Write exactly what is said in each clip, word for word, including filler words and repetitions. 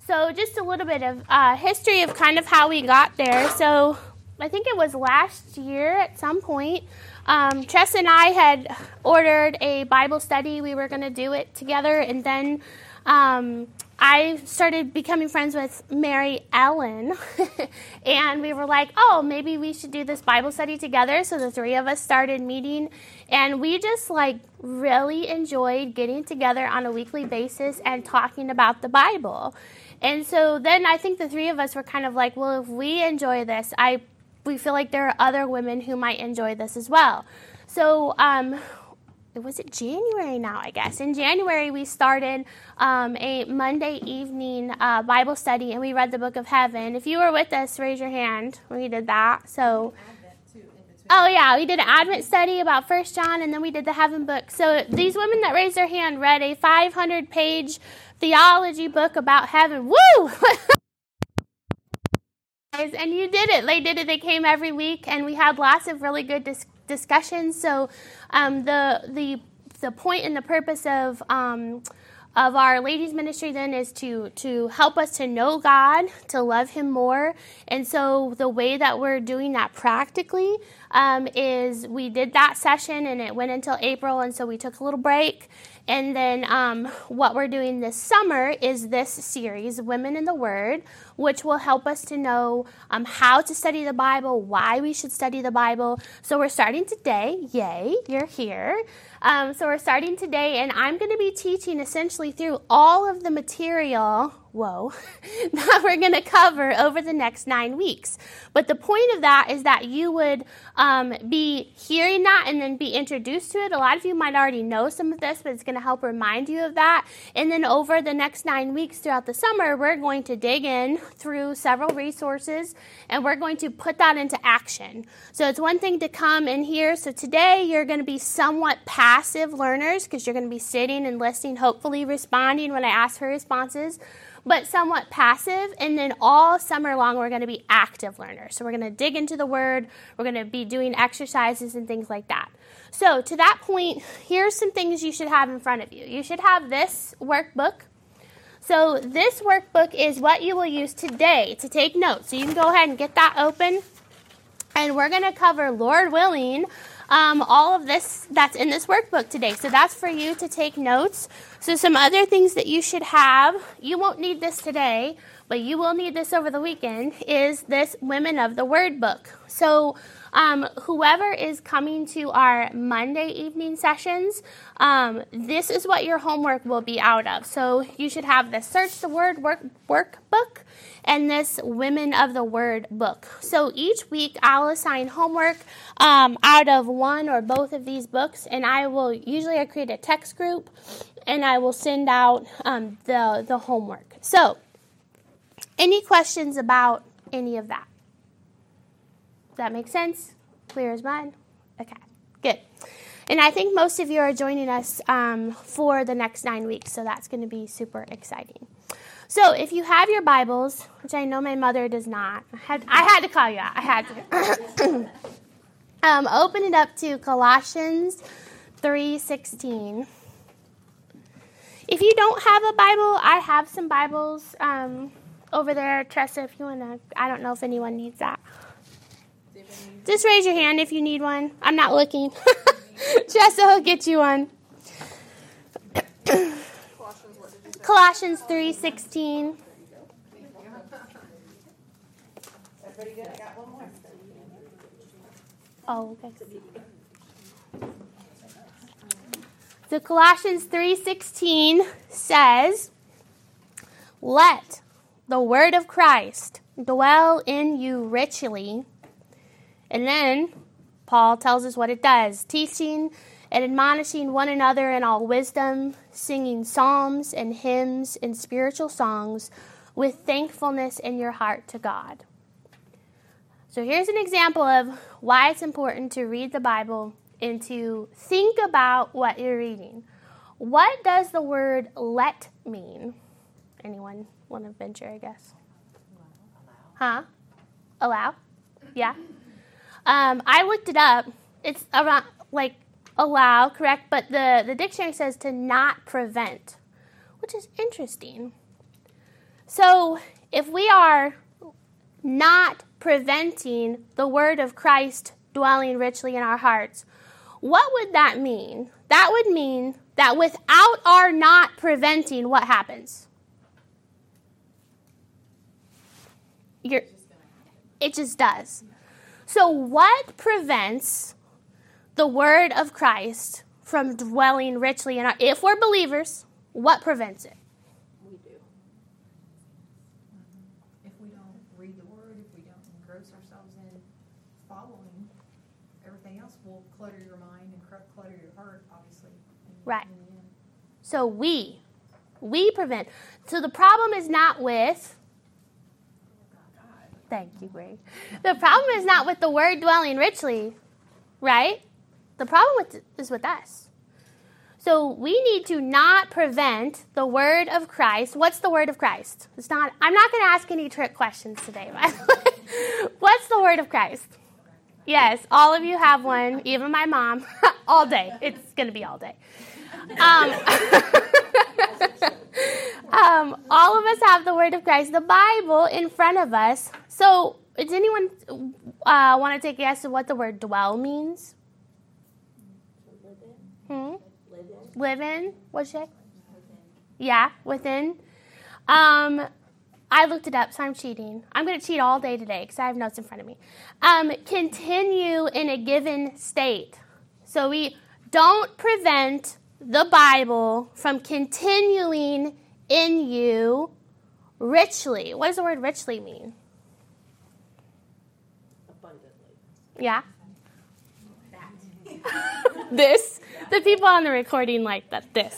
So just a little bit of uh, history of kind of how we got there. So I think it was last year at some point, um, Tress and I had ordered a Bible study. We were going to do it together, and then um, I started becoming friends with Mary Ellen, and we were like, oh, maybe we should do this Bible study together. So the three of us started meeting, and we just like really enjoyed getting together on a weekly basis and talking about the Bible. And so then I think the three of us were kind of like, well, if we enjoy this, I we feel like there are other women who might enjoy this as well. So um, was it January now, I guess? In January, we started um, a Monday evening uh, Bible study, and we read the Book of Heaven. If you were with us, raise your hand when we did that. So, oh, yeah, we did an Advent study about First John, and then we did the Heaven book. So these women that raised their hand read a five hundred page theology book about heaven. Woo! And you did it. They did it. They came every week, and we had lots of really good dis- discussions. So um, the the the point and the purpose of um, of our ladies ministry then is to to help us to know God, to love Him more. And so the way that we're doing that practically um, is we did that session, and it went until April, and so we took a little break. And then um, what we're doing this summer is this series, Women in the Word, which will help us to know um, how to study the Bible, why we should study the Bible. So we're starting today. Yay, you're here. Um, so we're starting today, and I'm going to be teaching essentially through all of the material, whoa, that we're going to cover over the next nine weeks. But the point of that is that you would um, be hearing that and then be introduced to it. A lot of you might already know some of this, but it's going to help remind you of that. And then over the next nine weeks throughout the summer, we're going to dig in through several resources, and we're going to put that into action. So it's one thing to come and hear. So today you're going to be somewhat passive learners because you're going to be sitting and listening, hopefully responding when I ask for responses, but somewhat passive. And then all summer long, we're going to be active learners. So we're going to dig into the Word. We're going to be doing exercises and things like that. So to that point, here's some things you should have in front of you. You should have this workbook. So this workbook is what you will use today to take notes. So you can go ahead and get that open. And we're going to cover, Lord willing, um, all of this that's in this workbook today. So that's for you to take notes. So some other things that you should have, you won't need this today, but you will need this over the weekend, is this Women of the Word book. So um, whoever is coming to our Monday evening sessions, um, this is what your homework will be out of. So you should have the Search the Word work, workbook and this Women of the Word book. So each week I'll assign homework um, out of one or both of these books, and I will usually I create a text group, and I will send out um, the the homework. So any questions about any of that? Does that make sense? Clear as mud? Okay, good. And I think most of you are joining us um, for the next nine weeks, so that's going to be super exciting. So if you have your Bibles, which I know my mother does not, I had, I had to call you out. I had to. um, open it up to Colossians three sixteen. If you don't have a Bible, I have some Bibles um, over there. Tressa, if you want to, I don't know if anyone needs that. Just raise your hand if you need one. I'm not looking. Tressa will get you one. Colossians three sixteen. Everybody good? I got one more. Oh, okay. So Colossians three sixteen says, "Let the word of Christ dwell in you richly." And then Paul tells us what it does: teaching and admonishing one another in all wisdom, singing psalms and hymns and spiritual songs with thankfulness in your heart to God. So here's an example of why it's important to read the Bible and to think about what you're reading. What does the word let mean? Anyone want to venture, I guess? Huh? Allow? Yeah? Um, I looked it up. It's around, like, allow, correct? But the, the dictionary says to not prevent, which is interesting. So if we are not preventing the word of Christ dwelling richly in our hearts, what would that mean? That would mean that without our not preventing, what happens? You're, it just does. So what prevents the word of Christ from dwelling richly in our, if we're believers, what prevents it? We do. If we don't read the word, if we don't engross ourselves in following, everything else will clutter your mind and clutter your heart, obviously. In, right. In the end. So we, we prevent. So the problem is not with, thank you, Greg. The problem is not with the word dwelling richly, right? The problem with is with us. So we need to not prevent the word of Christ. What's the word of Christ? It's not. I'm not going to ask any trick questions today, by the way. What's the word of Christ? Yes, all of you have one, even my mom, all day. It's going to be all day. Um, um, all of us have the word of Christ, the Bible, in front of us. So does anyone uh, want to take a guess at what the word dwell means? Hmm? Live in. Live in? What'd you say? Within. Yeah, within. Um, I looked it up, so I'm cheating. I'm going to cheat all day today because I have notes in front of me. Um, continue in a given state. So we don't prevent the Bible from continuing in you richly. What does the word richly mean? Abundantly. Yeah? This. The people on the recording like that. This.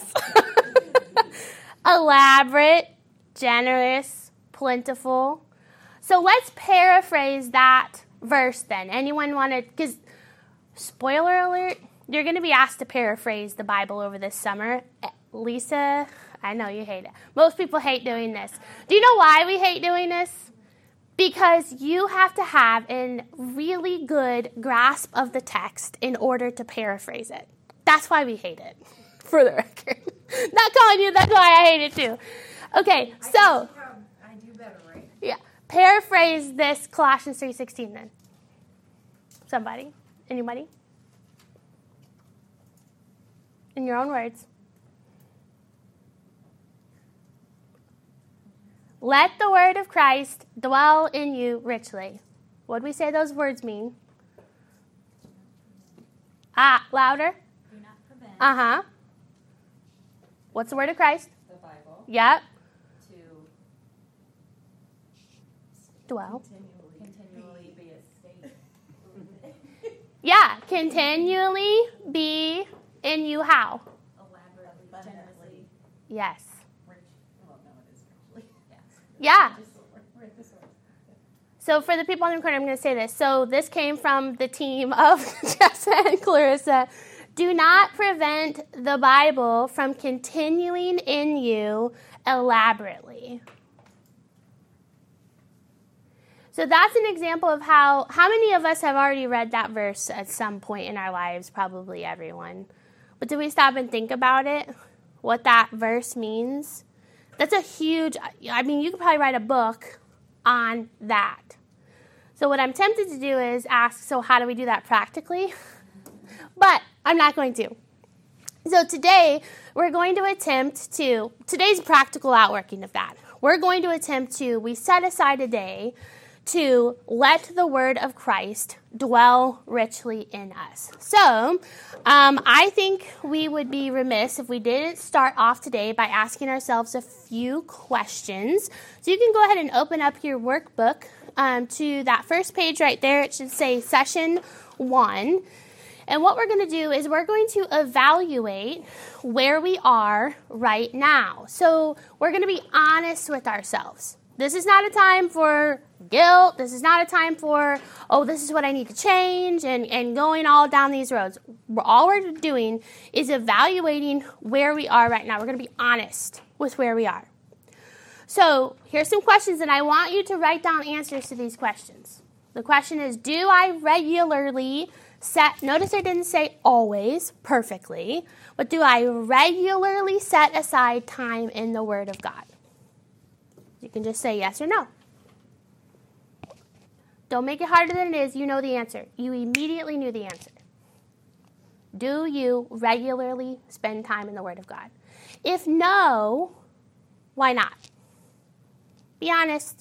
Elaborate, generous, plentiful. So let's paraphrase that verse then. Anyone want to, because spoiler alert, you're going to be asked to paraphrase the Bible over this summer. Lisa, I know you hate it. Most people hate doing this. Do you know why we hate doing this? Because you have to have a really good grasp of the text in order to paraphrase it. That's why we hate it, for the record. Not calling you, that's why I hate it too. Okay, so. I do better, right? Yeah. Paraphrase this Colossians three sixteen then. Somebody? Anybody? In your own words. Let the word of Christ dwell in you richly. What do we say those words mean? Ah, louder. Do not prevent. Uh-huh. What's the word of Christ? The Bible. Yep. To Dwell. continually, continually be a state. Yeah. Continually be in you how? Elaborately, generously, Yes. rich. Well, no, it is richly. Yes. Yeah. We're at this one. So for the people on the recording, I'm going to say this. So this came from the team of Jessa and Clarissa. Do not prevent the Bible from continuing in you elaborately. So that's an example of how, how many of us have already read that verse at some point in our lives? Probably everyone. But did we stop and think about it? What that verse means? That's a huge, I mean, you could probably write a book on that. So what I'm tempted to do is ask, so how do we do that practically? But I'm not going to. So today, we're going to attempt to, today's practical outworking of that. We're going to attempt to, we set aside a day to let the word of Christ dwell richly in us. So, um, I think we would be remiss if we didn't start off today by asking ourselves a few questions. So you can go ahead and open up your workbook um, to that first page right there. It should say session one. And what we're going to do is we're going to evaluate where we are right now. So we're going to be honest with ourselves. This is not a time for guilt. This is not a time for, oh, this is what I need to change and, and going all down these roads. We're, all we're doing is evaluating where we are right now. We're going to be honest with where we are. So here's some questions, and I want you to write down answers to these questions. The question is, do I regularly set, notice I didn't say always perfectly, but do I regularly set aside time in the Word of God? You can just say yes or no. Don't make it harder than it is. You know the answer. You immediately knew the answer. Do you regularly spend time in the Word of God? If no, why not? Be honest.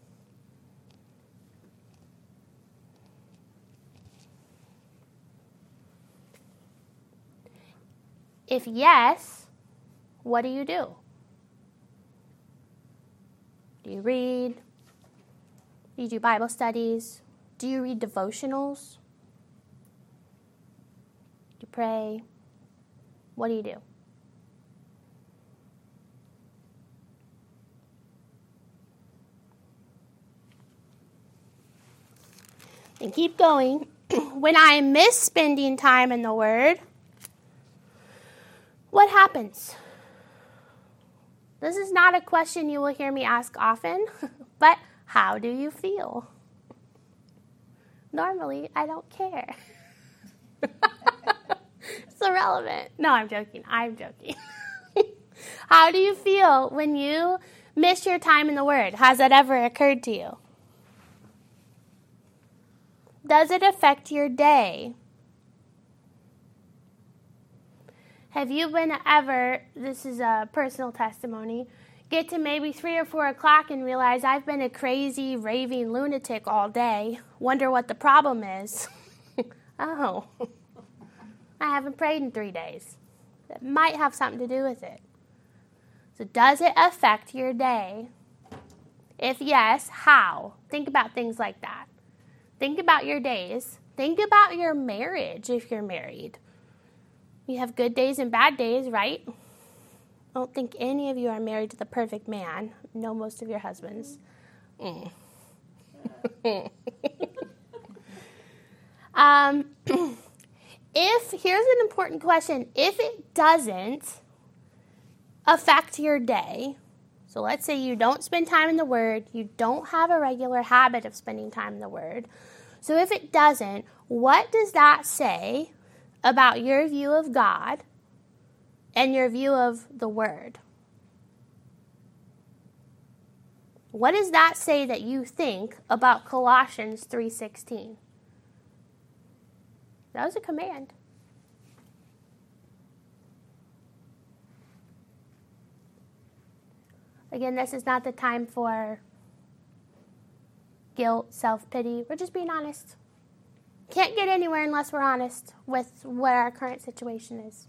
If yes, what do you do? Do you read? Do you do Bible studies? Do you read devotionals? Do you pray? What do you do? And keep going. When I miss spending time in the Word, what happens? This is not a question you will hear me ask often, but how do you feel? Normally, I don't care. It's irrelevant. No, I'm joking. I'm joking. How do you feel when you miss your time in the Word? Has that ever occurred to you? Does it affect your day? Have you been ever, this is a personal testimony, get to maybe three or four o'clock and realize I've been a crazy, raving lunatic all day, wonder what the problem is? Oh, I haven't prayed in three days. That might have something to do with it. So does it affect your day? If yes, how? Think about things like that. Think about your days. Think about your marriage if you're married. You have good days and bad days, right? I don't think any of you are married to the perfect man. I know most of your husbands. Mm. um, if, here's an important question. If it doesn't affect your day, so let's say you don't spend time in the Word, you don't have a regular habit of spending time in the Word. So if it doesn't, what does that say about your view of God and your view of the Word? What does that say that you think about Colossians three sixteen? That was a command. Again, this is not the time for guilt, self-pity. We're just being honest. Can't get anywhere unless we're honest with what our current situation is.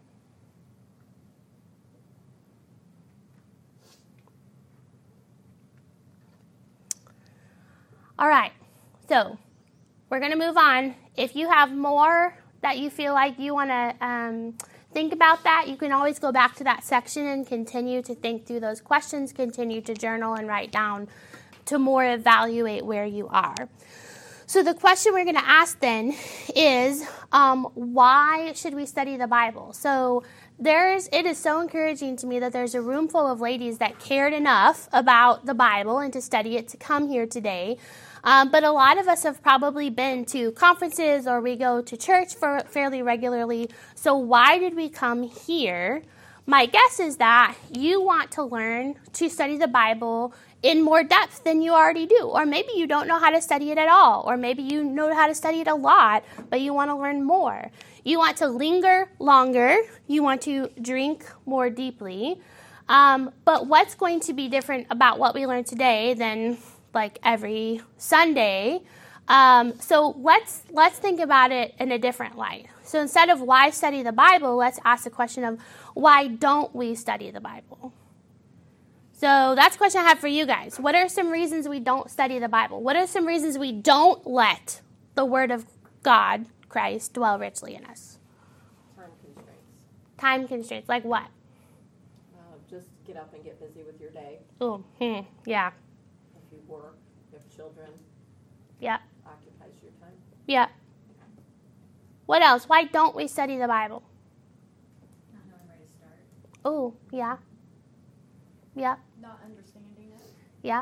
All right, so we're going to move on. If you have more that you feel like you want to um, think about that, you can always go back to that section and continue to think through those questions, continue to journal and write down to more evaluate where you are. So the question we're going to ask then is, um, why should we study the Bible? So there's, it is so encouraging to me that there's a room full of ladies that cared enough about the Bible and to study it to come here today. Um, but a lot of us have probably been to conferences or we go to church for fairly regularly. So why did we come here? My guess is that you want to learn to study the Bible in more depth than you already do. Or maybe you don't know how to study it at all. Or maybe you know how to study it a lot, but you want to learn more. You want to linger longer. You want to drink more deeply. Um, but what's going to be different about what we learned today than like every Sunday? Um, so let's let's think about it in a different light. So instead of why study the Bible, let's ask the question of why don't we study the Bible? So that's the question I have for you guys. What are some reasons we don't study the Bible? What are some reasons we don't let the Word of God, Christ, dwell richly in us? Time constraints. Time constraints, like what? Uh, just get up and get busy with your day. Oh, hmm, yeah. If you work, if children, Yep. occupies your time. Yep. What else? Why don't we study the Bible? Not knowing where to start. Oh, yeah. Yep. Not understanding it. Yep.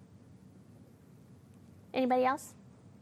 Anybody else?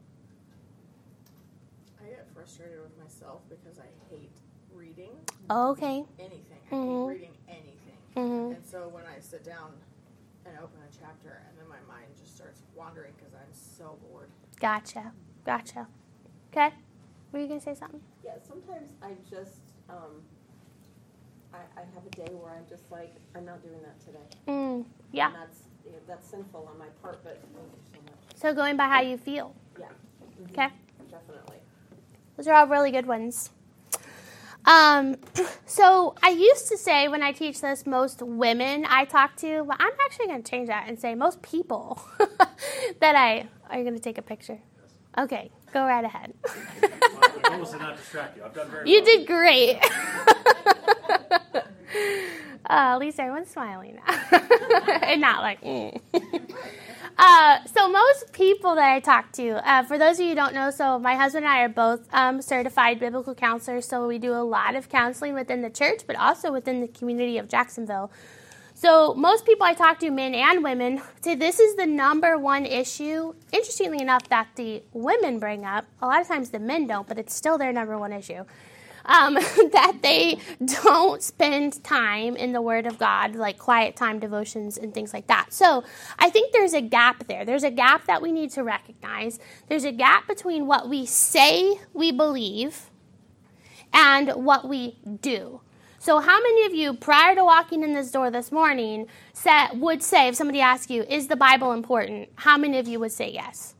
I get frustrated with myself because I hate reading Oh, okay. anything. I Mhm. hate reading anything. Mhm. And so when I sit down and open a chapter, and then my mind just starts wandering because I'm so bored. Gotcha. Gotcha. Okay. Were you going to say something? Yeah, sometimes I just, um, I, I have a day where I'm just like, I'm not doing that today. Mm, yeah. And that's, you know, that's sinful on my part, but thank you so much. So going by how you feel. Yeah. Okay. Definitely. Those are all really good ones. Um, so I used to say when I teach this, most women I talk to, but I'm actually going to change that and say most people that I, are you going to take a picture? Okay, go right ahead. My goal is to not distract you. I've done very You well. did great. uh, at least everyone's smiling now. And not like, mm. Uh, so most people that I talk to, uh, for those of you who don't know, so my husband and I are both um, certified biblical counselors, so we do a lot of counseling within the church, but also within the community of Jacksonville. So most people I talk to, men and women, say this is the number one issue, interestingly enough, that the women bring up. A lot of times the men don't, but it's still their number one issue. Um, that they don't spend time in the Word of God, like quiet time devotions and things like that. So I think there's a gap there. There's a gap that we need to recognize. There's a gap between what we say we believe and what we do. So how many of you, prior to walking in this door this morning, said, would say, if somebody asked you, is the Bible important? How many of you would say yes?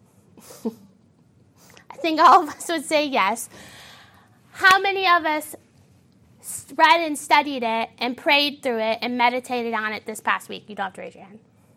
I think all of us would say yes. How many of us read and studied it and prayed through it and meditated on it this past week? You don't have to raise your hand.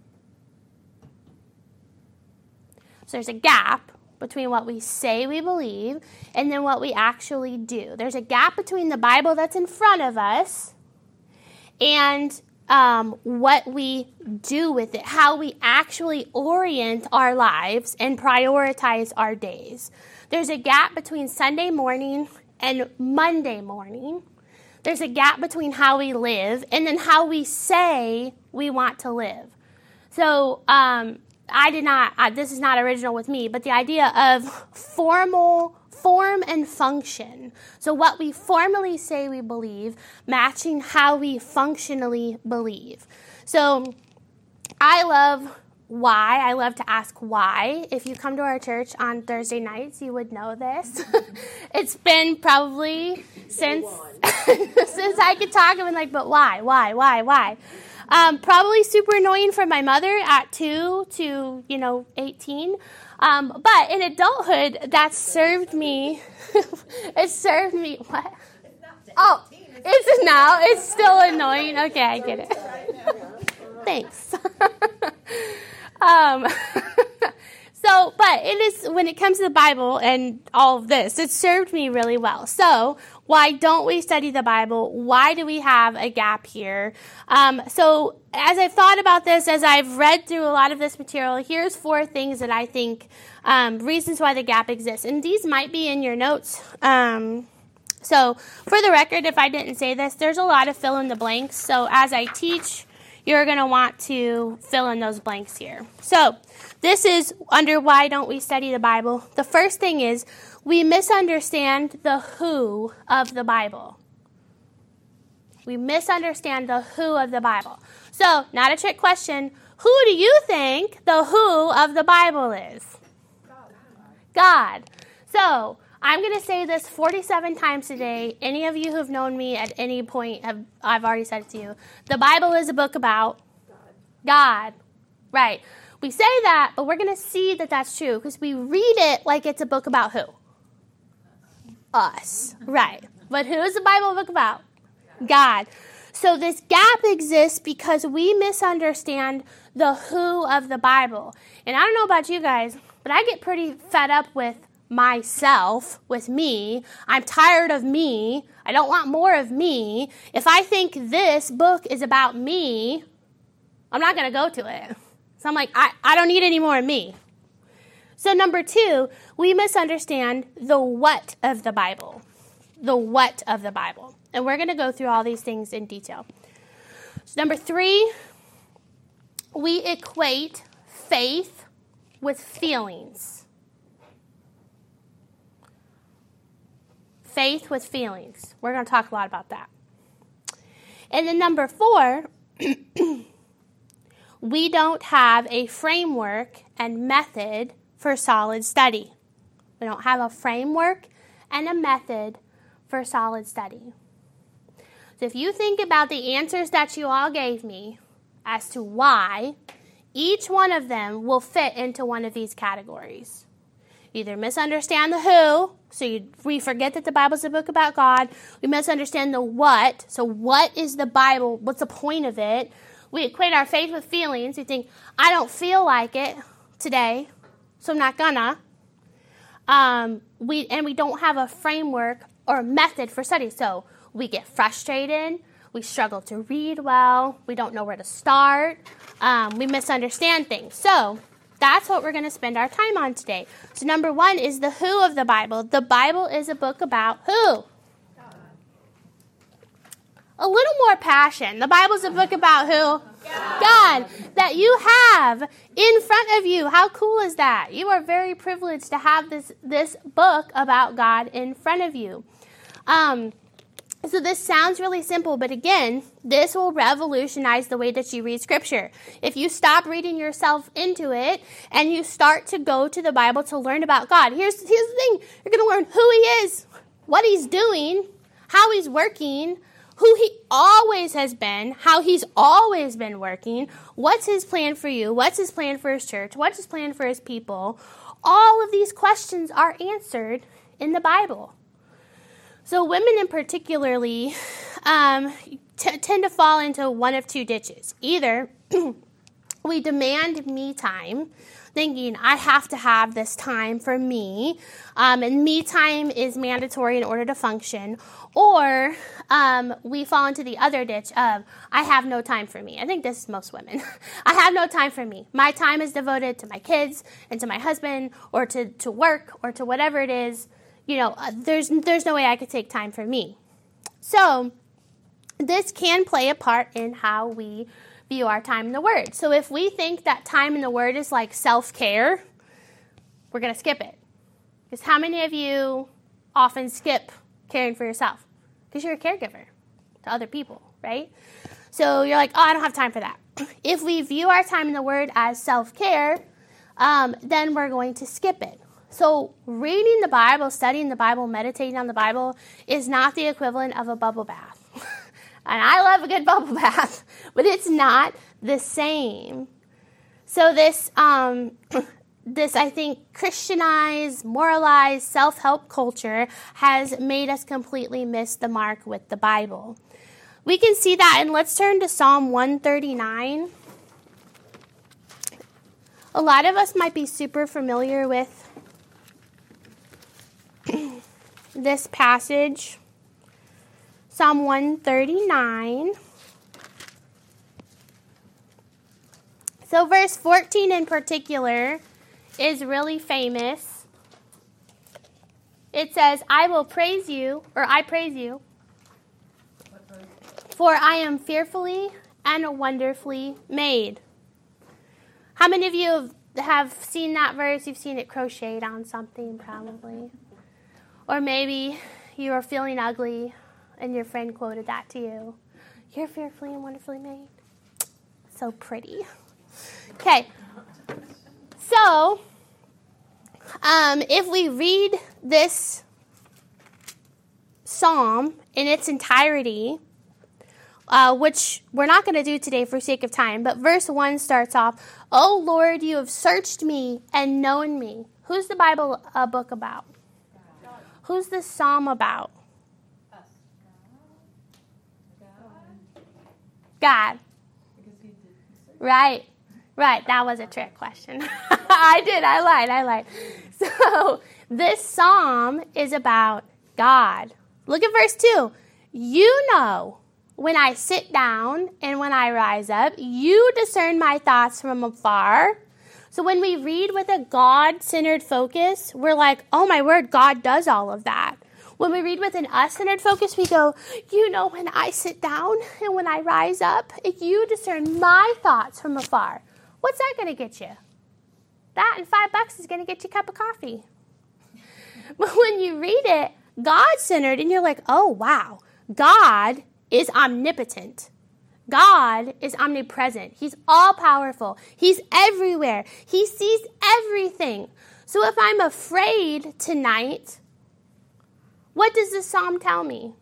So there's a gap between what we say we believe and then what we actually do. There's a gap between the Bible that's in front of us and um, what we do with it, how we actually orient our lives and prioritize our days. There's a gap between Sunday morning and Monday morning. There's a gap between how we live and then how we say we want to live. So um, I did not, uh, this is not original with me, but the idea of formal form and function. So what we formally say we believe, matching how we functionally believe. So I love why. I love to ask why. If you come to our church on Thursday nights, you would know this. It's been probably since since I could talk. I've been like, but why, why, why, why? Um, probably super annoying for my mother at two to, you know, eighteen. Um, but in adulthood, that served me. It served me. What? Oh, it's now. It's still annoying. Okay, I get it. Thanks. Um, so, but it is, when it comes to the Bible and all of this, it served me really well. So, why don't we study the Bible? Why do we have a gap here? Um, so, as I've thought about this, as I've read through a lot of this material, here's four things that I think, um, reasons why the gap exists. And these might be in your notes. Um, so, for the record, if I didn't say this, there's a lot of fill in the blanks. So, as I teach, you're going to want to fill in those blanks here. So this is under why don't we study the Bible. The first thing is we misunderstand the who of the Bible. We misunderstand the who of the Bible. So, not a trick question. Who do you think the who of the Bible is? God. So, I'm going to say this forty-seven times today. Any of you who have known me at any point, have I've already said it to you. The Bible is a book about God. God. Right. We say that, but we're going to see that that's true because we read it like it's a book about who? Us. Right. But who is the Bible a book about? God. So this gap exists because we misunderstand the who of the Bible. And I don't know about you guys, but I get pretty fed up with myself, with me. I'm tired of me. I don't want more of me. If I think this book is about me, I'm not going to go to it. So I'm like, I, I don't need any more of me. So number two, we misunderstand the what of the Bible. The what of the Bible. And we're going to go through all these things in detail. So number three, we equate faith with feelings. Faith with feelings. We're going to talk a lot about that. And then number four, we don't have a framework and method for solid study. We don't have a framework and a method for solid study. So if you think about the answers that you all gave me as to why, each one of them will fit into one of these categories. Either misunderstand the who, so you, we forget that the Bible's a book about God. We misunderstand the what, so what is the Bible? What's the point of it? We equate our faith with feelings. We think, I don't feel like it today, so I'm not gonna. Um, we and we don't have a framework or a method for study, so we get frustrated. We struggle to read well. We don't know where to start. Um, we misunderstand things. So that's what we're going to spend our time on today. So number one is the who of the Bible. The Bible is a book about who? God. A little more passion. The Bible's a book about who? God. God. That you have in front of you. How cool is that? You are very privileged to have this, this book about God in front of you. Um, So this sounds really simple, but again, this will revolutionize the way that you read Scripture. If you stop reading yourself into it and you start to go to the Bible to learn about God, here's, here's the thing. You're going to learn who He is, what He's doing, how He's working, who He always has been, how He's always been working, what's His plan for you, what's His plan for His church, what's His plan for His people. All of these questions are answered in the Bible. So women in particularly um, t- tend to fall into one of two ditches. Either we demand me time, thinking I have to have this time for me, um, and me time is mandatory in order to function, or um, we fall into the other ditch of I have no time for me. I think this is most women. I have no time for me. My time is devoted to my kids and to my husband or to, to work or to whatever it is. You know, uh, there's there's no way I could take time for me. So this can play a part in how we view our time in the Word. So if we think that time in the Word is like self-care, we're going to skip it. Because how many of you often skip caring for yourself? Because you're a caregiver to other people, right? So you're like, oh, I don't have time for that. If we view our time in the Word as self-care, um, then we're going to skip it. So reading the Bible, studying the Bible, meditating on the Bible is not the equivalent of a bubble bath. And I love a good bubble bath, but it's not the same. So this, um, this I think, Christianized, moralized, self-help culture has made us completely miss the mark with the Bible. We can see that, and let's turn to Psalm one thirty-nine. A lot of us might be super familiar with this passage, Psalm one thirty-nine. So verse fourteen in particular is really famous. It says, I will praise you, or I praise you, for I am fearfully and wonderfully made. How many of you have, have seen that verse? You've seen it crocheted on something probably. Or maybe you are feeling ugly and your friend quoted that to you. You're fearfully and wonderfully made. So pretty. Okay. So, um, if we read this psalm in its entirety, uh, which we're not going to do today for sake of time, but verse one starts off, O Lord, you have searched me and known me. Who's the Bible uh, book about? Who's this psalm about? Us. God. Right. Right. That was a trick question. I did. I lied. I lied. So this psalm is about God. Look at verse two. You know when I sit down and when I rise up, you discern my thoughts from afar. So when we read with a God-centered focus, we're like, oh my word, God does all of that. When we read with an us-centered focus, we go, you know, when I sit down and when I rise up, you discern my thoughts from afar. What's that going to get you? That and five bucks is going to get you a cup of coffee. But when you read it God-centered and you're like, oh, wow, God is omnipotent. God is omnipresent. He's all-powerful. He's everywhere. He sees everything. So if I'm afraid tonight, what does this psalm tell me?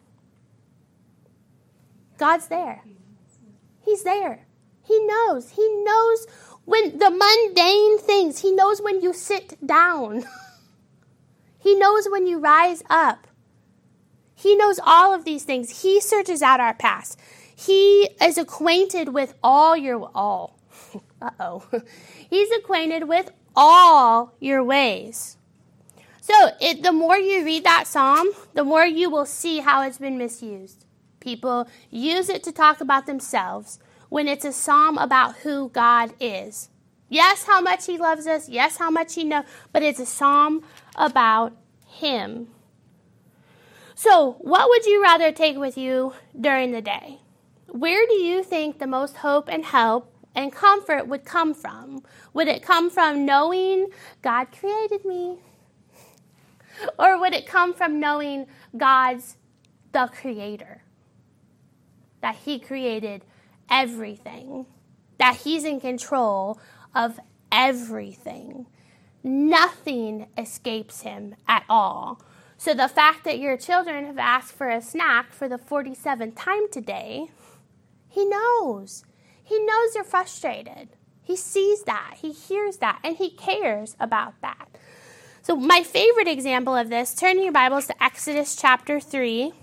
God's there. He's there. He knows. He knows when the mundane things. He knows when you sit down. He knows when you rise up. He knows all of these things. He searches out our past. He is acquainted with all your, all. Uh-oh. He's acquainted with all your ways. So it, the more you read that psalm, the more you will see how it's been misused. People use it to talk about themselves when it's a psalm about who God is. Yes, how much he loves us. Yes, how much he knows. But it's a psalm about him. So what would you rather take with you during the day? Where do you think the most hope and help and comfort would come from? Would it come from knowing God created me? Or would it come from knowing God's the creator? That he created everything. That he's in control of everything. Nothing escapes him at all. So the fact that your children have asked for a snack for the forty-seventh time today, he knows. He knows you're frustrated. He sees that. He hears that. And he cares about that. So my favorite example of this, turn in your Bibles to Exodus chapter three.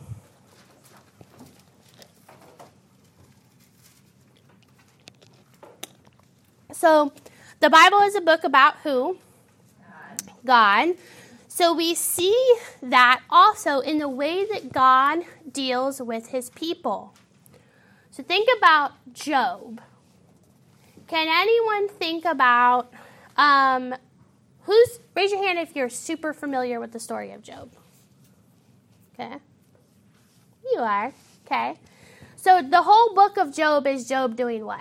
So the Bible is a book about who? God. God. So we see that also in the way that God deals with his people. So think about Job. Can anyone think about, um, who's, raise your hand if you're super familiar with the story of Job. Okay. You are. Okay. So the whole book of Job is Job doing what?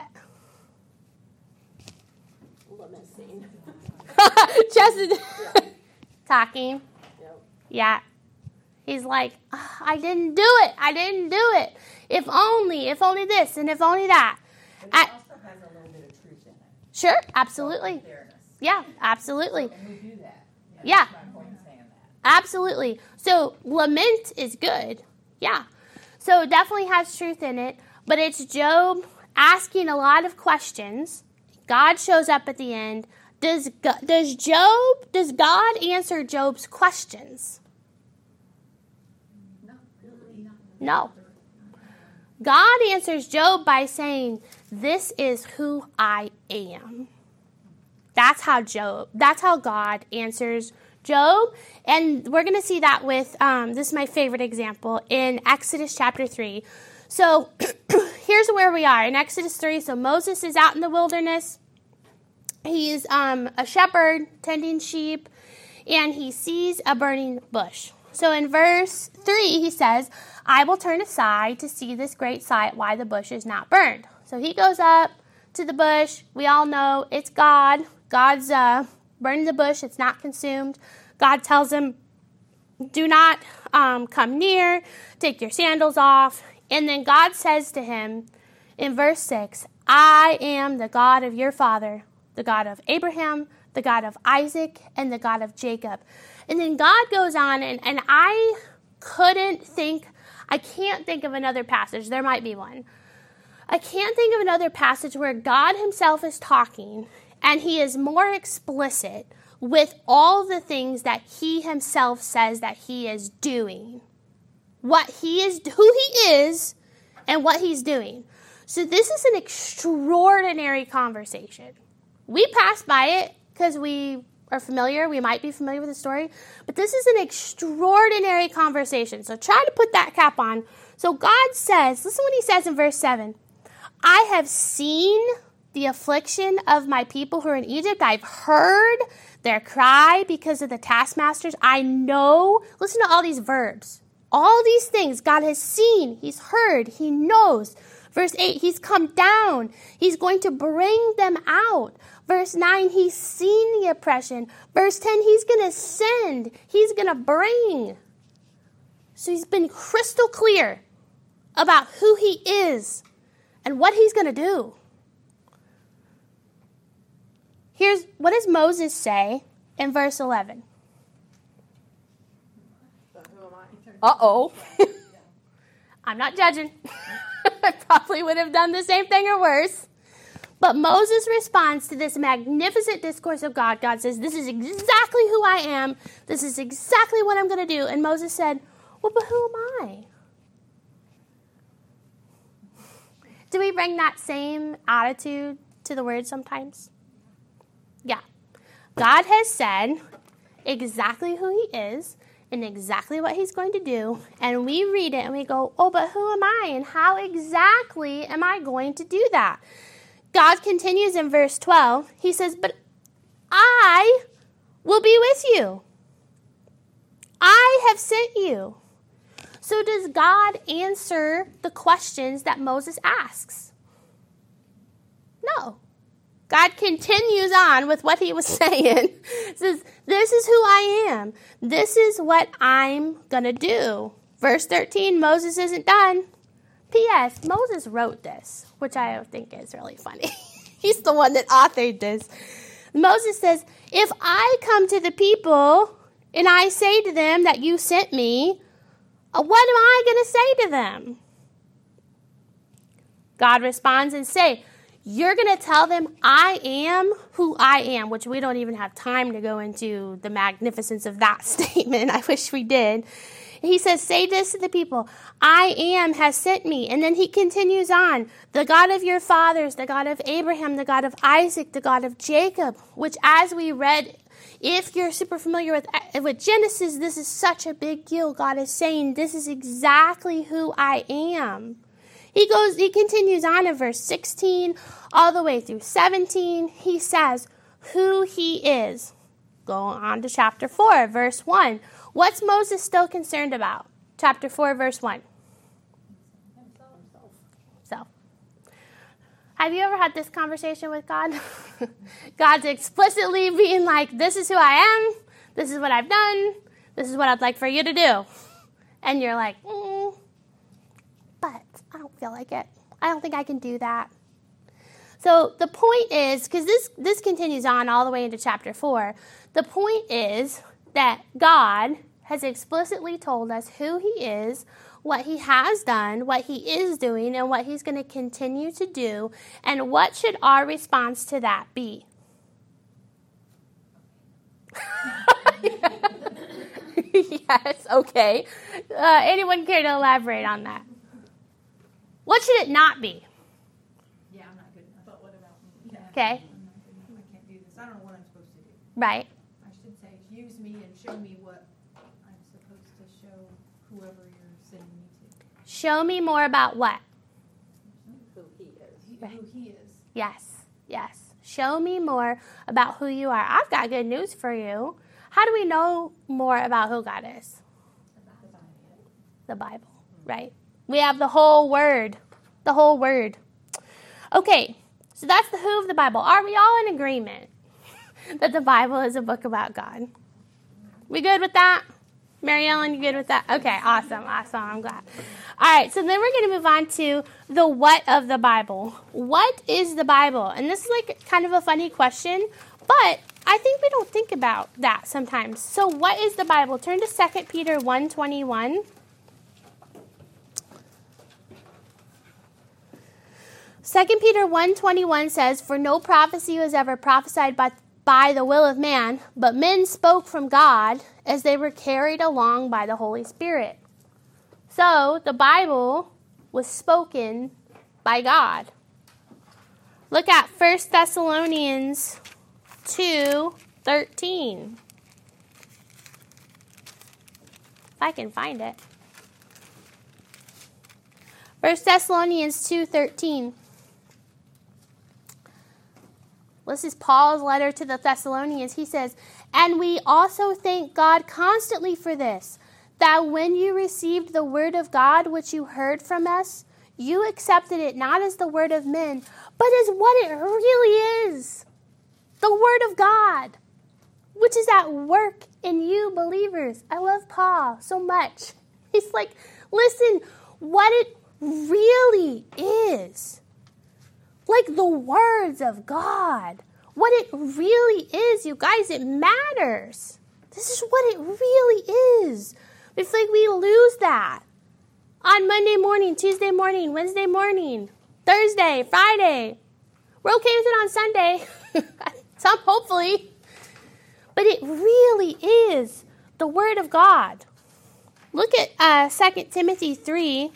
Lamenting. Just Yeah. talking. Yep. Yeah. He's like, "Ah, I didn't do it. I didn't do it. If only, if only this, and if only that." But I- it also has a little bit of truth in it. Sure, absolutely. Fairness. Yeah, absolutely. And we do that. You know, Yeah. That's my point in saying that. Absolutely. So lament is good. Yeah. So it definitely has truth in it. But it's Job asking a lot of questions. God shows up at the end. Does God, does Job, does God answer Job's questions? No, really not. No. God answers Job by saying, "This is who I am." That's how Job, that's how God answers Job. And we're going to see that with, um, this is my favorite example, in Exodus chapter three. So here's where we are in Exodus three. So Moses is out in the wilderness. He's um, a shepherd tending sheep, and he sees a burning bush. So in verse three, he says, "I will turn aside to see this great sight, why the bush is not burned." So he goes up to the bush. We all know it's God. God's uh, burning the bush. It's not consumed. God tells him, "Do not um, come near. Take your sandals off." And then God says to him in verse six, "I am the God of your father, the God of Abraham, the God of Isaac, and the God of Jacob." And then God goes on, and, and I couldn't think, I can't think of another passage. There might be one. I can't think of another passage where God himself is talking, and he is more explicit with all the things that he himself says that he is doing. What he is, who he is, and what he's doing. So this is an extraordinary conversation. We pass by it because we are familiar. We might be familiar with the story. But this is an extraordinary conversation. So try to put that cap on. So God says, listen what he says in verse seven. "I have seen the affliction of my people who are in Egypt. I've heard their cry because of the taskmasters. I know." Listen to all these verbs. All these things God has seen. He's heard. He knows. Verse eight, he's come down. He's going to bring them out. Verse nine, he's seen the oppression. Verse ten, he's going to send. He's going to bring. So he's been crystal clear about who he is and what he's going to do. Here's what does Moses say in verse eleven? So who am I? Uh-oh. I'm not judging. I probably would have done the same thing or worse. But Moses responds to this magnificent discourse of God. God says, this is exactly who I am. This is exactly what I'm going to do. And Moses said, well, but who am I? Do we bring that same attitude to the word sometimes? Yeah. God has said exactly who he is and exactly what he's going to do. And we read it and we go, oh, but who am I? And how exactly am I going to do that? God continues in verse twelve. He says, but I will be with you. I have sent you. So does God answer the questions that Moses asks? No. God continues on with what he was saying. He says, this is who I am. This is what I'm going to do. Verse thirteen, Moses isn't done. P S. Moses wrote this, which I think is really funny. He's the one that authored this. Moses says, if I come to the people and I say to them that you sent me, what am I going to say to them? God responds and say, you're going to tell them I am who I am, which we don't even have time to go into the magnificence of that statement. I wish we did. He says, say this to the people, I am has sent me. And then he continues on, the God of your fathers, the God of Abraham, the God of Isaac, the God of Jacob, which as we read, if you're super familiar with, with Genesis, this is such a big deal. God is saying, this is exactly who I am. He goes, he continues on in verse sixteen, all the way through seventeen. He says who he is. Go on to chapter four, verse one. What's Moses still concerned about? Chapter four, verse one. So, have you ever had this conversation with God? God's explicitly being like, this is who I am. This is what I've done. This is what I'd like for you to do. And you're like, mm, but I don't feel like it. I don't think I can do that. So the point is, because this, this continues on all the way into chapter four, the point is that God has explicitly told us who he is, what he has done, what he is doing, and what he's going to continue to do, and what should our response to that be? Yes, okay. Uh, anyone care to elaborate on that? What should it not be? Yeah, I'm not good enough. But what about me? Yeah, Okay. I'm not good enough. I can't do this. I don't know what I'm supposed to do. Right. I should say, use me and show me what I'm supposed to show whoever you're sending me to. Show me more about what? Who he is. Who he is. Yes, yes. Show me more about who you are. I've got good news for you. How do we know more about who God is? The Bible, right? We have the whole word, the whole word. Okay, so that's the who of the Bible. Are we all in agreement that the Bible is a book about God? We good with that? Mary Ellen, you good with that? Okay, awesome, awesome. I'm glad. All right, so then we're going to move on to the what of the Bible. What is the Bible? And this is like kind of a funny question, but I think we don't think about that sometimes. So what is the Bible? Turn to Second Peter one twenty-one. Second Peter one twenty-one says, for no prophecy was ever prophesied by, by the will of man, but men spoke from God as they were carried along by the Holy Spirit. So the Bible was spoken by God. Look at First Thessalonians two thirteen. If I can find it. First Thessalonians two thirteen. This is Paul's letter to the Thessalonians. He says, and we also thank God constantly for this, that when you received the word of God which you heard from us, you accepted it not as the word of men, but as what it really is, the word of God, which is at work in you believers. I love Paul so much. He's like, listen, what it really is Like the words of God. What it really is, you guys, it matters. This is what it really is. We feel like we lose that. On Monday morning, Tuesday morning, Wednesday morning, Thursday, Friday. We're okay with it on Sunday. Some, hopefully. But it really is the Word of God. Look at uh, Second Timothy three.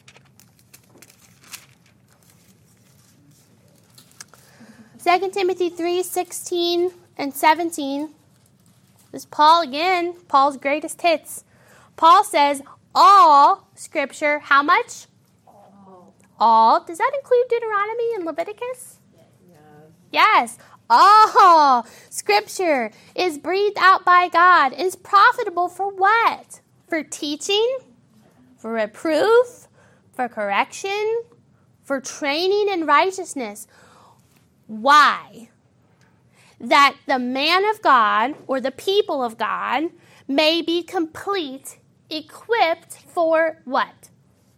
Second Timothy three, sixteen and seventeen. This is Paul again. Paul's greatest hits. Paul says, all Scripture, how much? All. All. Does that include Deuteronomy and Leviticus? Yes. Yes. All Scripture is breathed out by God. Is profitable for what? For teaching, for reproof, for correction, for training in righteousness. Why? That the man of God or the people of God may be complete, equipped for what?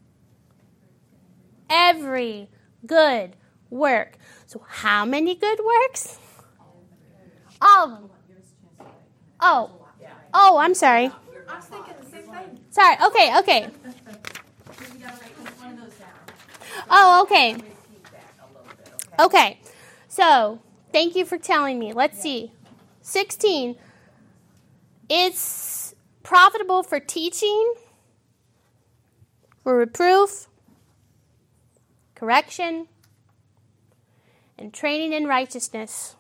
Every good work. So how many good works? All of them. Oh. Oh, I'm sorry. I was thinking the same thing. Sorry. Okay, okay. Oh, okay. Okay. So, thank you for telling me. Let's see. sixteen. It's profitable for teaching, for reproof, correction, and training in righteousness.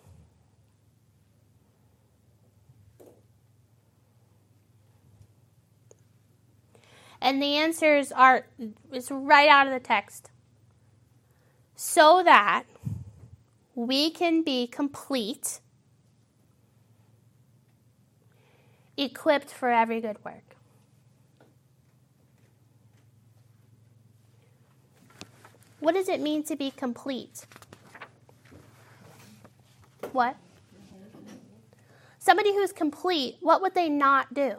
And the answers are, it's right out of the text. So that we can be complete, equipped for every good work. What does it mean to be complete? What? Somebody who's complete, what would they not do?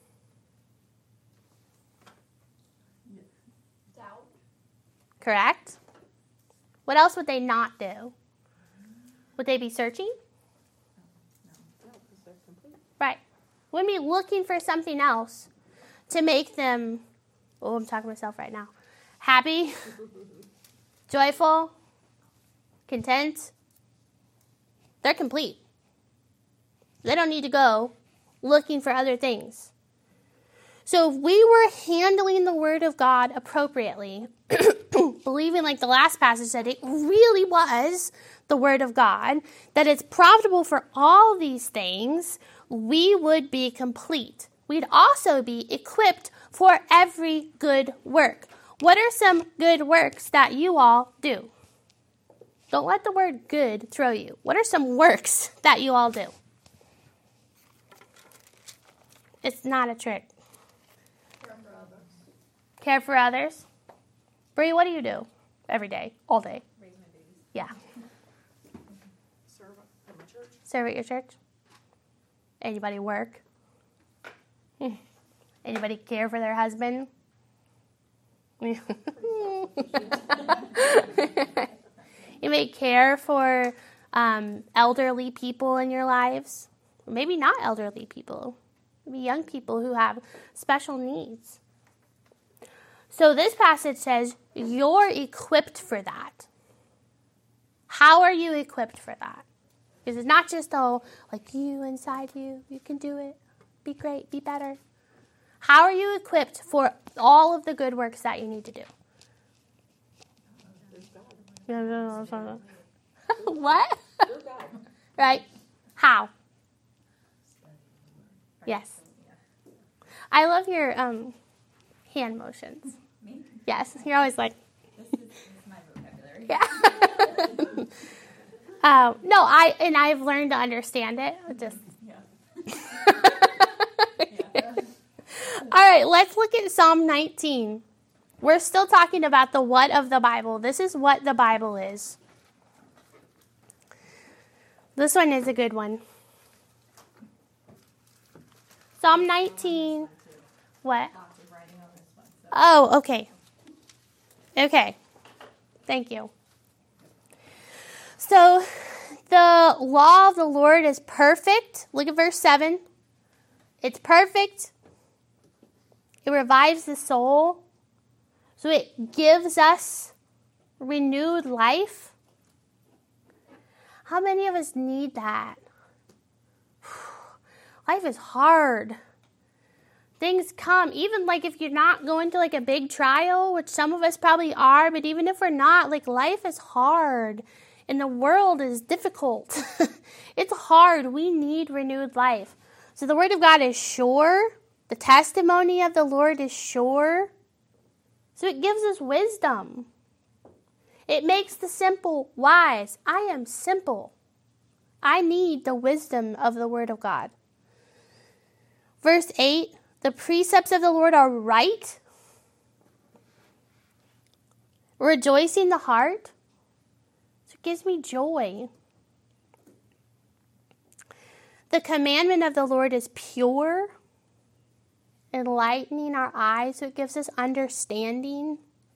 Doubt. Correct? What else would they not do? Would they be searching? No, because they're complete. Right. Wouldn't be looking for something else to make them, oh, I'm talking to myself right now, happy, joyful, content. They're complete. They don't need to go looking for other things. So if we were handling the Word of God appropriately, believing like the last passage said it really was the Word of God, that it's profitable for all these things, we would be complete. We'd also be equipped for every good work. What are some good works that you all do? Don't let the word good throw you. What are some works that you all do? It's not a trick. Care for others. Care for others? Bree, what do you do every day, all day? Raise my babies. Yeah. Serve at my church. Serve at your church? Anybody work? Anybody care for their husband? You may care for um, elderly people in your lives. Maybe not elderly people. Maybe young people who have special needs. So this passage says you're equipped for that. How are you equipped for that? Because it's not just, oh, like you inside you, you can do it. Be great, be better. How are you equipped for all of the good works that you need to do? What? Right? How? Yes. I love your um, hand motions. Me? Yes, you're always like, This is, this is my vocabulary. yeah. uh, no, I and I've learned to understand it. Just. Yeah. All right, let's look at Psalm nineteen. We're still talking about the what of the Bible. This is what the Bible is. This one is a good one. Psalm nineteen. What? Lots of writing on this one. So. Oh, okay. Okay. Thank you. So the law of the Lord is perfect. Look at verse seven. It's perfect. It revives the soul. So it gives us renewed life. How many of us need that? Life is hard. Things come, even like if you're not going to like a big trial, which some of us probably are, but even if we're not, like life is hard and the world is difficult. It's hard. We need renewed life. So the word of God is sure. The testimony of the Lord is sure. So it gives us wisdom. It makes the simple wise. I am simple. I need the wisdom of the word of God. Verse eight, the precepts of the Lord are right, rejoicing the heart. So it gives me joy. The commandment of the Lord is pure, enlightening our eyes. So it gives us understanding.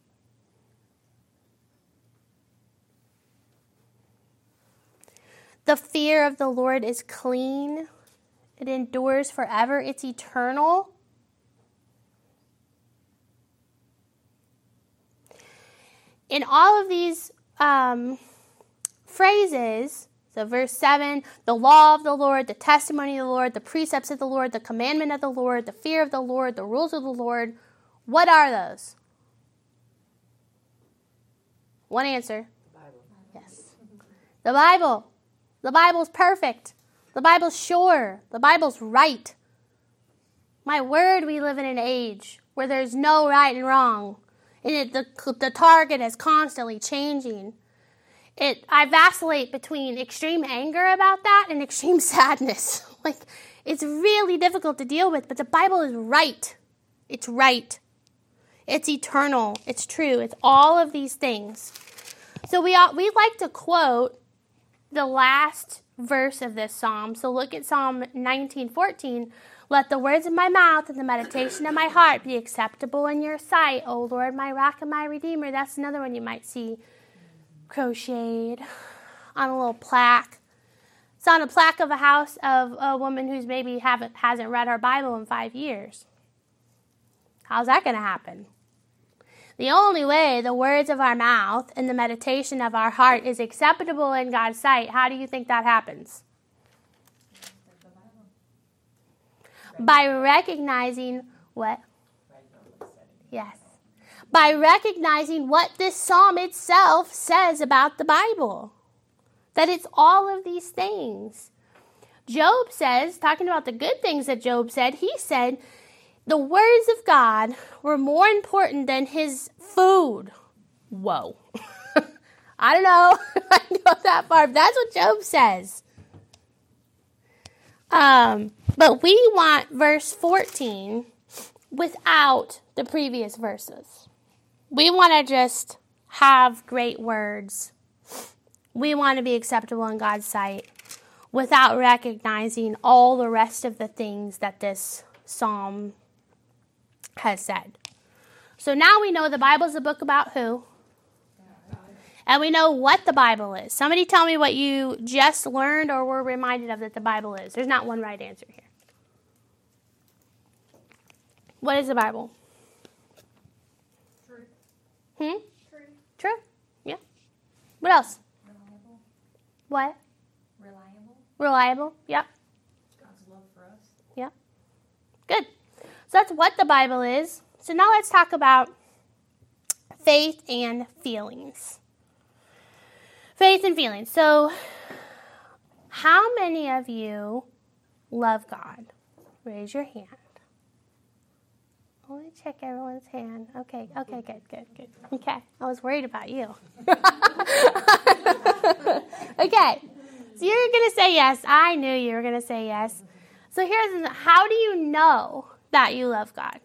The fear of the Lord is clean. It endures forever. It's eternal. In all of these um, phrases, so verse seven, the law of the Lord, the testimony of the Lord, the precepts of the Lord, the commandment of the Lord, the fear of the Lord, the rules of the Lord, what are those? One answer. Bible. Yes. The Bible. The Bible's perfect. The Bible's sure. The Bible's right. My word, we live in an age where there's no right and wrong. And it, the, the target is constantly changing. It, I vacillate between extreme anger about that and extreme sadness. Like, it's really difficult to deal with, but the Bible is right. It's right. It's eternal. It's true. It's all of these things. So we all, we like to quote the last verse of this psalm. So look at Psalm nineteen fourteen. Let the words of my mouth and the meditation of my heart be acceptable in your sight, O Lord, my rock and my redeemer. That's another one you might see crocheted on a little plaque. It's on a plaque of a house of a woman who's maybe haven't hasn't read her Bible in five years. How's that going to happen? The only way the words of our mouth and the meditation of our heart is acceptable in God's sight, how do you think that happens? By recognizing what? Yes. By recognizing what this psalm itself says about the Bible. That it's all of these things. Job says, talking about the good things that Job said, he said, the words of God were more important than his food. Whoa. I don't know if I can go that far, but that's what Job says. Um, but we want verse fourteen without the previous verses. We want to just have great words. We want to be acceptable in God's sight without recognizing all the rest of the things that this psalm has said. So now we know the Bible's a book about who? And we know what the Bible is. Somebody tell me what you just learned or were reminded of that the Bible is. There's not one right answer here. What is the Bible? True. Hmm? True. True. Yeah. What else? Reliable. What? Reliable. Reliable. Yep. God's love for us. Yep. Good. So that's what the Bible is. So now let's talk about faith and feelings. Faith and feelings. So how many of you love God? Raise your hand. Let me check everyone's hand. Okay, okay, good, good, good. Okay, I was worried about you. Okay, so you're going to say yes. I knew you were going to say yes. So here's, how do you know that you love God?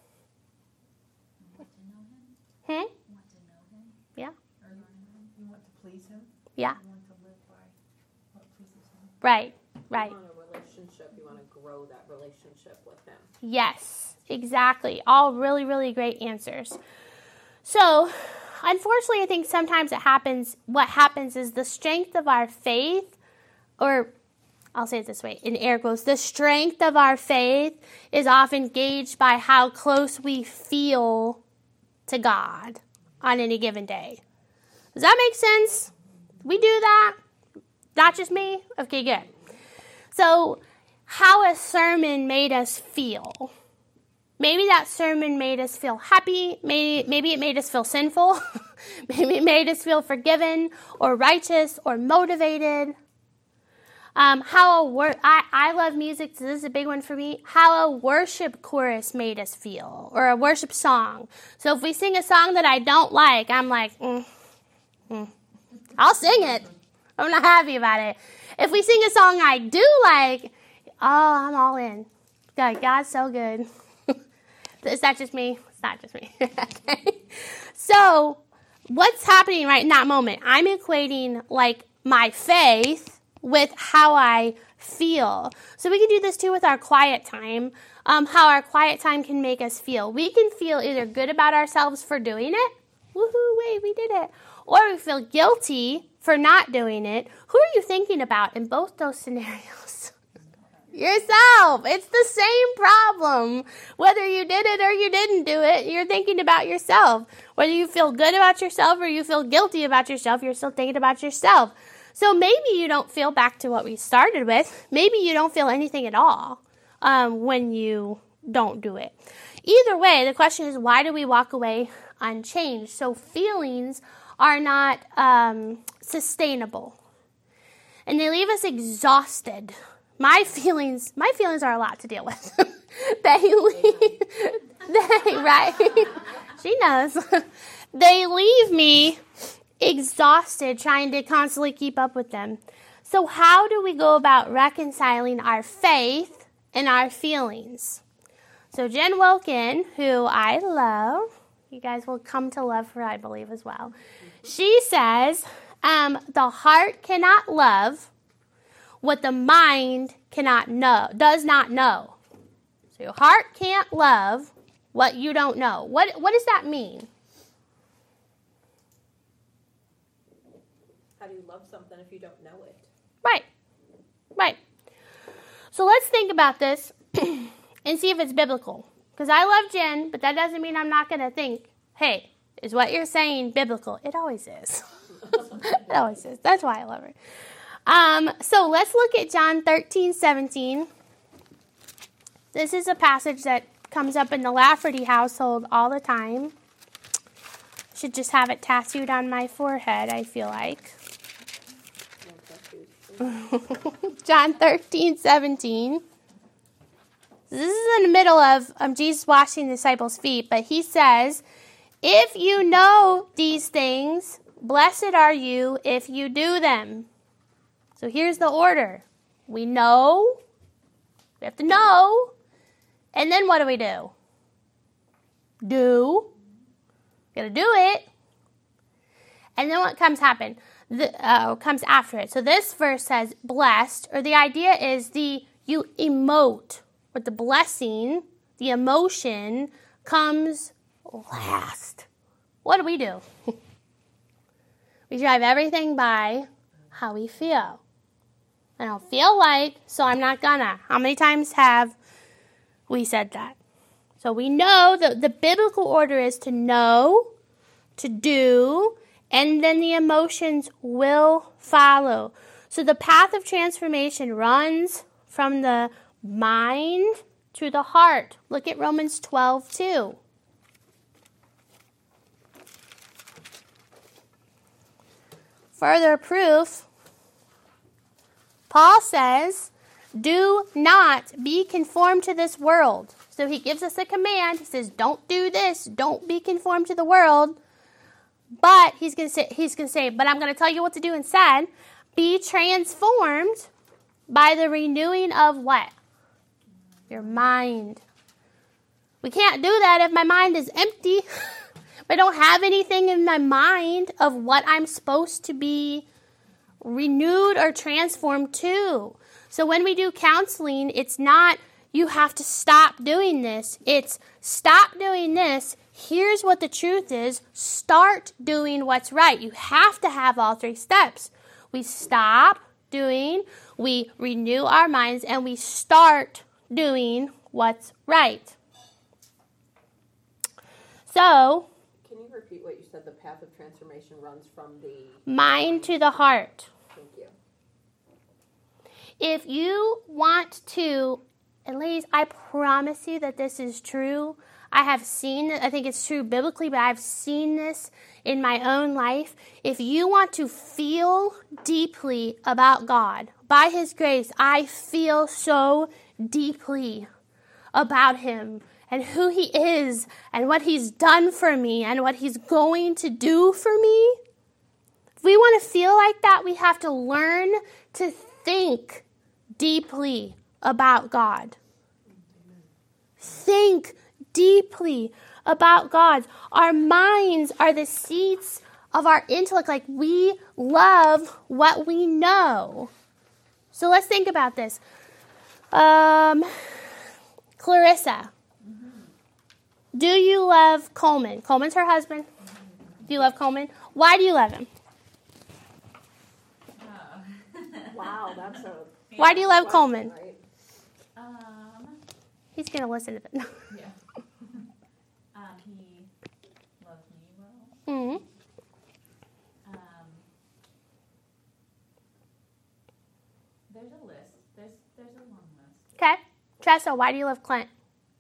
Want to know him? Hmm? Want to know him? Yeah, Or you want to please him. yeah, You want to live by what pleases him. right, right. You want a relationship, you want to grow that relationship with him. Yes, exactly. All really, really great answers. So, unfortunately, I think sometimes it happens, what happens is the strength of our faith, or I'll say it this way, in air quotes, the strength of our faith is often gauged by how close we feel to God on any given day. Does that make sense? We do that? Not just me? Okay, good. So, how a sermon made us feel. Maybe that sermon made us feel happy. Maybe, maybe it made us feel sinful. Maybe it made us feel forgiven or righteous or motivated. Um, how a wor- I, I love music, so this is a big one for me. How a worship chorus made us feel, or a worship song. So if we sing a song that I don't like, I'm like, mm, mm. I'll sing it. I'm not happy about it. If we sing a song I do like, oh, I'm all in. God, God's so good. Is that just me? It's not just me. Okay. So what's happening right in that moment? I'm equating like my faith with how I feel. So we can do this too with our quiet time, um, how our quiet time can make us feel. We can feel either good about ourselves for doing it, woohoo, wait, we did it, or we feel guilty for not doing it. Who are you thinking about in both those scenarios? Yourself. It's the same problem. Whether you did it or you didn't do it, you're thinking about yourself. Whether you feel good about yourself or you feel guilty about yourself, you're still thinking about yourself. So maybe you don't feel back to what we started with. Maybe you don't feel anything at all um, when you don't do it. Either way, the question is, why do we walk away unchanged? So feelings are not um, sustainable. And they leave us exhausted. My feelings, my feelings are a lot to deal with. they leave, they, right? She knows. They leave me exhausted trying to constantly keep up with them. So how do we go about reconciling our faith and our feelings? So Jen Wilkin, who I love, you guys will come to love her, I believe, as well. She says, um, the heart cannot love what the mind cannot know, does not know. So your heart can't love what you don't know. What what does that mean? How do you love something if you don't know it? Right. Right. So let's think about this and see if it's biblical. Because I love Jen, but that doesn't mean I'm not going to think, hey, is what you're saying biblical? It always is. It always is. That's why I love her. Um, so let's look at John thirteen seventeen. This is a passage that comes up in the Lafferty household all the time. Should just have it tattooed on my forehead, I feel like. John thirteen seventeen. This is in the middle of um, Jesus washing the disciples' feet, but he says, if you know these things, blessed are you if you do them. So here's the order. We know. We have to know. And then what do we do? Do. Got to do it. And then what comes happen? The, uh, comes after it. So this verse says blessed, or the idea is the you emote with the blessing, the emotion comes last. What do we do? We drive everything by how we feel. I don't feel like, so I'm not gonna. How many times have we said that? So we know that the biblical order is to know, to do, and then the emotions will follow. So the path of transformation runs from the mind to the heart. Look at Romans twelve two. Further proof, Paul says, do not be conformed to this world. So he gives us a command. He says, don't do this. Don't be conformed to the world. But he's going to say, he's going to say, but I'm going to tell you what to do instead. Be transformed by the renewing of what? Your mind. We can't do that if my mind is empty. If I don't have anything in my mind of what I'm supposed to be renewed or transformed to. So when we do counseling, it's not you have to stop doing this. It's stop doing this. here's what the truth is. Start doing what's right. You have to have all three steps. We stop doing, we renew our minds, and we start doing what's right. So, Can you repeat what you said? The path of transformation runs from the mind to the heart. Thank you. If you want to, and ladies, I promise you that this is true. I have seen it. I think it's true biblically, but I've seen this in my own life. If you want to feel deeply about God, by His grace, I feel so deeply about Him and who He is and what He's done for me and what He's going to do for me. If we want to feel like that, we have to learn to think deeply about God. Think deeply about God. Our minds are the seats of our intellect. Like, we love what we know. So let's think about this. Um, Clarissa, do you love Coleman? Coleman's her husband. Do you love Coleman? Why do you love him? Wow, that's a Why do you love question, Coleman? right? Um, He's going to listen to this. yeah. um, he loves me well. Mm-hmm. Um, there's a list. There's there's a long list. Okay. Tressa, why do you love Clint?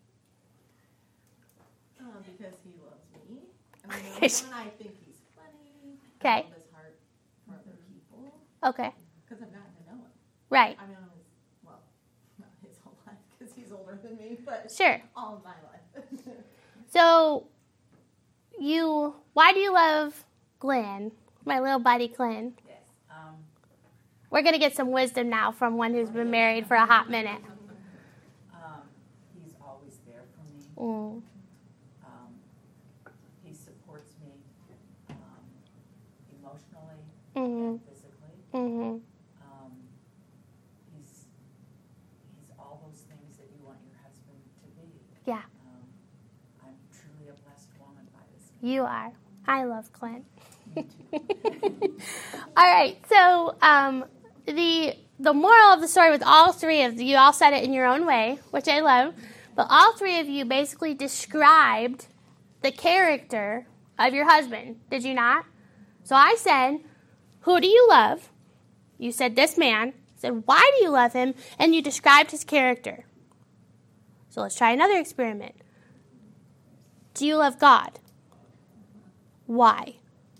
Uh, because he loves me. I mean, Okay. when I think he's funny. I Okay. love his heart for other people. Okay. Because I've gotten to know him. Right. I mean, I was, well, not his whole life because he's older than me, but Sure. all of my life. So, you, why do you love Glenn? My little buddy Glenn. Yes. Um, We're going to get some wisdom now from one who's been married for a hot minute. um, he's always there for me. Mm. Um, he supports me um, emotionally Mm-hmm. and physically. Mm-hmm. Um, he's he's all those things that you want your husband to be. Yeah, Um, I'm truly a blessed woman by this man. you are. I love Clint. Me too. All right, so um, the the moral of the story with all three of you, all said it in your own way, which I love, but all three of you basically described the character of your husband, did you not? So I said, who do you love? You said this man. I said, why do you love him? And you described his character. So let's try another experiment. Do you love God? Why?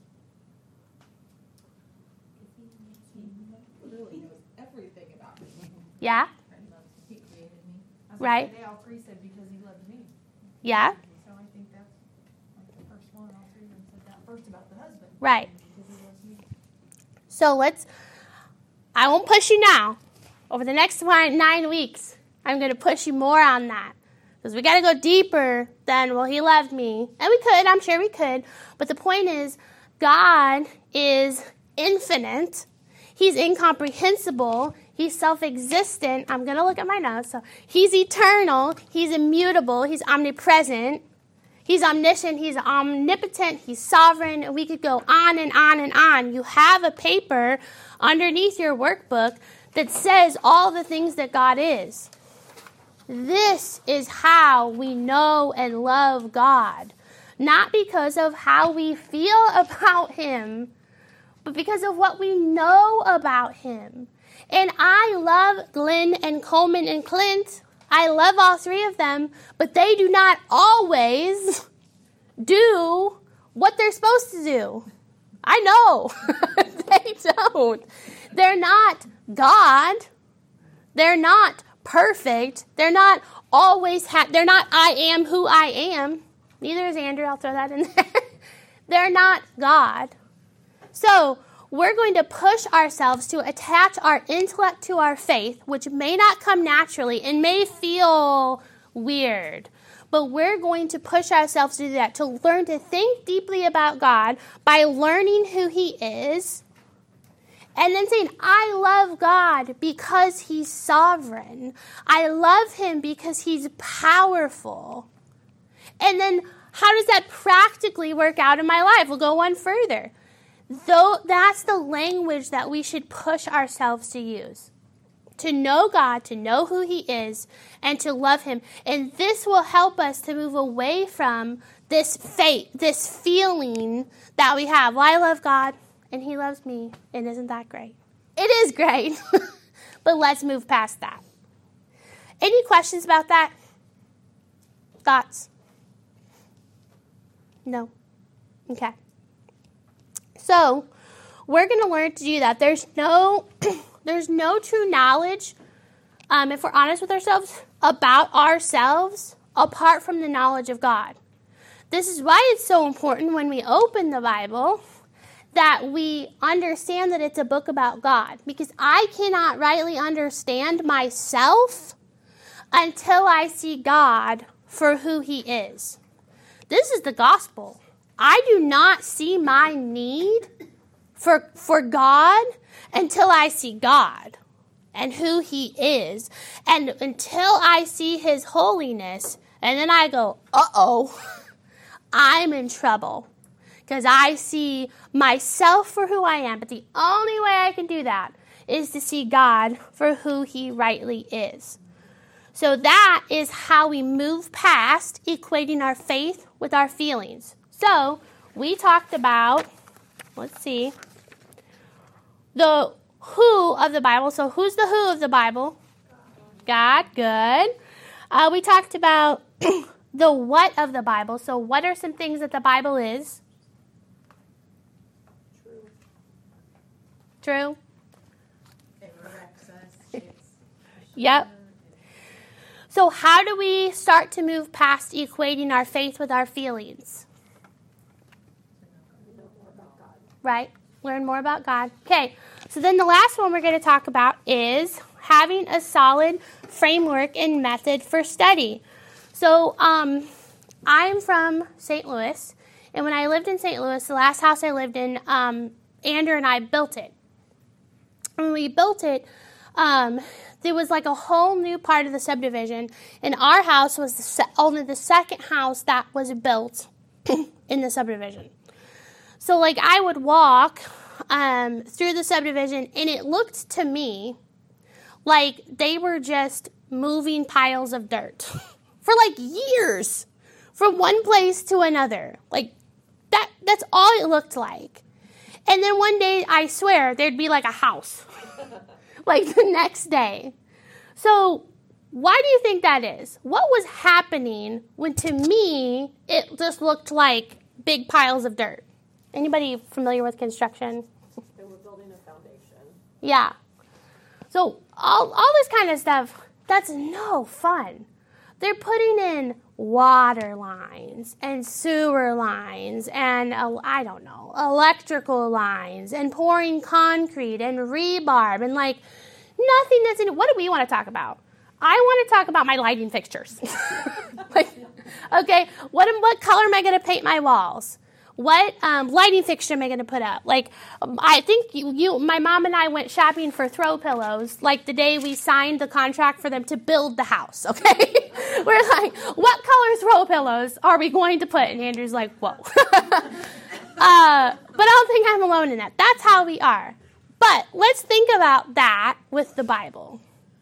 He really knows everything about me. Yeah? He created me. I was Right. gonna say, They all three said because he loved me. Yeah? So I think that's like the first one, all three of them said that first about the husband. Right. Because he loves me. So let's, I won't push you now. Over the next one, nine weeks, I'm going to push you more on that. Because we got to go deeper than, well, he loved me. And we could, I'm sure we could. But the point is, God is infinite. He's incomprehensible. He's self-existent. I'm going to look at my notes. So he's eternal. He's immutable. He's omnipresent. He's omniscient, he's omnipotent, he's sovereign, and we could go on and on and on. You have a paper underneath your workbook that says all the things that God is. This is how we know and love God. Not because of how we feel about him, but because of what we know about him. And I love Glenn and Coleman and Clint. I love all three of them, but they do not always do what they're supposed to do. I know. They don't. They're not God. They're not perfect. They're not always, ha- they're not I am who I am. Neither is Andrew. I'll throw that in there. They're not God. So, we're going to push ourselves to attach our intellect to our faith, which may not come naturally and may feel weird. But we're going to push ourselves to do that, to learn to think deeply about God by learning who he is. And then saying, I love God because he's sovereign. I love him because he's powerful. And then how does that practically work out in my life? We'll go one further. Though that's the language that we should push ourselves to use. To know God, to know who he is, and to love him. And this will help us to move away from this fate, this feeling that we have. Well, I love God, and he loves me, and isn't that great? It is great, but let's move past that. Any questions about that? Thoughts? No? Okay. So, we're going to learn to do that. There's no, there's no true knowledge, um, if we're honest with ourselves, about ourselves apart from the knowledge of God. This is why it's so important when we open the Bible that we understand that it's a book about God. Because I cannot rightly understand myself until I see God for who he is. This is the gospel. I do not see my need for, for God until I see God and who he is. And until I see his holiness, and then I go, uh-oh, I'm in trouble. Because I see myself for who I am. But the only way I can do that is to see God for who he rightly is. So that is how we move past equating our faith with our feelings. So we talked about, let's see, the who of the Bible. So who's the who of the Bible? God, good. Uh, we talked about the what of the Bible. So what are some things that the Bible is? True. True? It corrects us. It's Yep. So how do we start to move past equating our faith with our feelings? Know more about God. Right? Learn more about God. Okay, so then the last one we're going to talk about is having a solid framework and method for study. So um, I'm from Saint Louis, and when I lived in Saint Louis, the last house I lived in, um, Andrew and I built it. And when we built it, um, there was like a whole new part of the subdivision, and our house was the se- only the second house that was built in the subdivision. So, like, I would walk um, through the subdivision, and it looked to me like they were just moving piles of dirt for, like, years from one place to another. Like, that that's all it looked like. And then one day, I swear, there'd be, like, a house, like, the next day. So, why do you think that is? What was happening when, to me, it just looked like big piles of dirt? Anybody familiar with construction? They were building a foundation. Yeah. So all all this kind of stuff, that's no fun. They're putting in water lines and sewer lines and, uh, I don't know, electrical lines and pouring concrete and rebarb and, like, nothing that's in it. What do we want to talk about? I want to talk about my lighting fixtures. Like, okay, what, am, what color am I going to paint my walls? What um, lighting fixture am I going to put up? Like, um, I think you, you, my mom and I went shopping for throw pillows, like the day we signed the contract for them to build the house, okay? We're like, what color throw pillows are we going to put? And Andrew's like, whoa. uh, but I don't think I'm alone in that. That's how we are. But let's think about that with the Bible.